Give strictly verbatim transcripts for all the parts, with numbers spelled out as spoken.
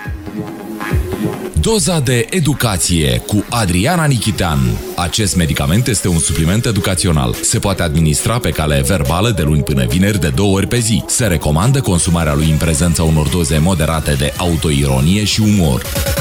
Doza de educație cu Adriana Nichitean. Acest medicament este un supliment educațional. Se poate administra pe cale verbală de luni până vineri de două ori pe zi. Se recomandă consumarea lui în prezența unor doze moderate de autoironie și umor.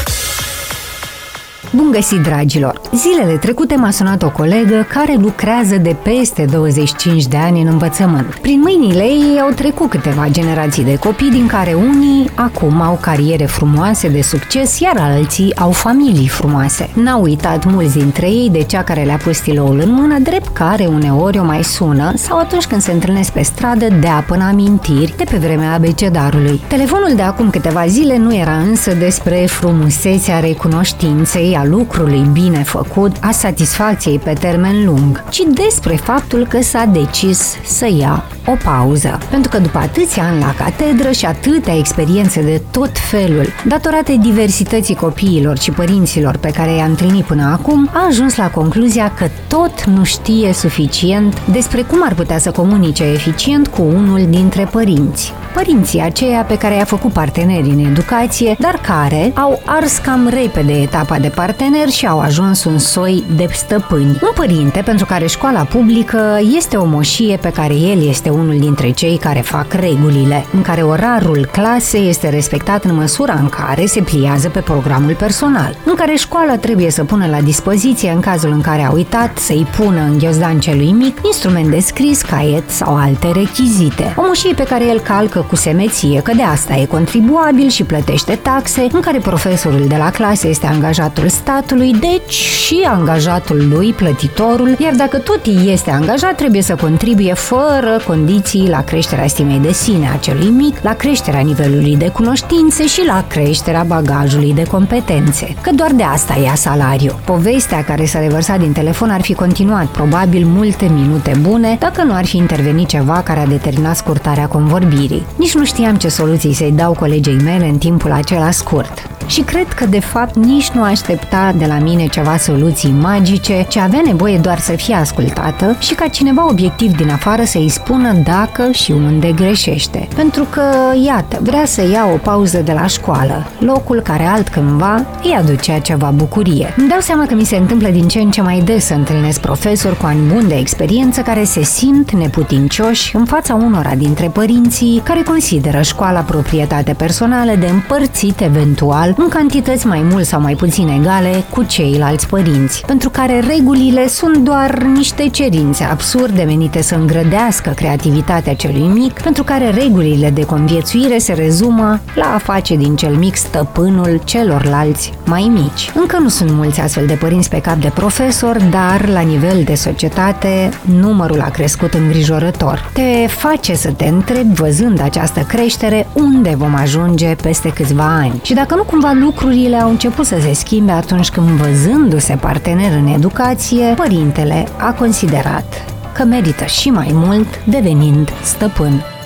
Bun găsit, dragilor! Zilele trecute m-a sunat o colegă care lucrează de peste douăzeci și cinci de ani în învățământ. Prin mâinile ei au trecut câteva generații de copii, din care unii acum au cariere frumoase de succes, iar alții au familii frumoase. N-au uitat mulți dintre ei de cea care le-a pus stiloul în mână, drept care uneori o mai sună sau atunci când se întâlnesc pe stradă dea până amintiri de pe vremea abecedarului. Telefonul de acum câteva zile nu era însă despre frumusețea recunoștinței, a lucrului bine făcut, a satisfacției pe termen lung, ci despre faptul că s-a decis să ia o pauză. Pentru că după atâția ani la catedră și atâtea experiențe de tot felul, datorate diversității copiilor și părinților pe care i-a întâlnit până acum, a ajuns la concluzia că tot nu știe suficient despre cum ar putea să comunice eficient cu unul dintre părinți. Părinții aceia pe care i-a făcut parteneri în educație, dar care au ars cam repede etapa de partener și au ajuns un soi de stăpâni. Un părinte pentru care școala publică este o moșie pe care el este unul dintre cei care fac regulile, în care orarul clasei este respectat în măsura în care se pliază pe programul personal, în care școala trebuie să pună la dispoziție, în cazul în care a uitat, să-i pună în ghiozdan celui mic instrument de scris, caiet sau alte rechizite. O moșie pe care el calcă cu semeție că de asta e contribuabil și plătește taxe, în care profesorul de la clasă este angajatul statului, deci și angajatul lui, plătitorul, iar dacă tot este angajat, trebuie să contribuie fără condiții la creșterea stimei de sine a celui mic, la creșterea nivelului de cunoștințe și la creșterea bagajului de competențe, că doar de asta ia salariu. Povestea care s-a revărsat din telefon ar fi continuat probabil multe minute bune dacă nu ar fi intervenit ceva care a determinat scurtarea convorbirii. Nici nu știam ce soluții să-i dau colegei mele în timpul acela scurt. Și cred că, de fapt, nici nu aștepta de la mine ceva soluții magice, ci avea nevoie doar să fie ascultată și ca cineva obiectiv din afară să-i spună dacă și unde greșește. Pentru că, iată, vrea să ia o pauză de la școală, locul care altcândva îi aducea ceva bucurie. Îmi dau seama că mi se întâmplă din ce în ce mai des să întâlnesc profesori cu ani buni de experiență care se simt neputincioși în fața unora dintre părinții care consideră școala proprietate personală de împărțit eventual în cantități mai mult sau mai puțin egale cu ceilalți părinți, pentru care regulile sunt doar niște cerințe absurde menite să îngrădească creativitatea celui mic, pentru care regulile de conviețuire se rezumă la a face din cel mic stăpânul celorlalți mai mici. Încă nu sunt mulți astfel de părinți pe cap de profesor, dar la nivel de societate numărul a crescut îngrijorător. Te face să te întrebi, văzând această creștere, unde vom ajunge peste câțiva ani. Și dacă nu cumva lucrurile au început să se schimbe atunci când, văzându-se partener în educație, părintele a considerat că merită și mai mult devenind stăpân.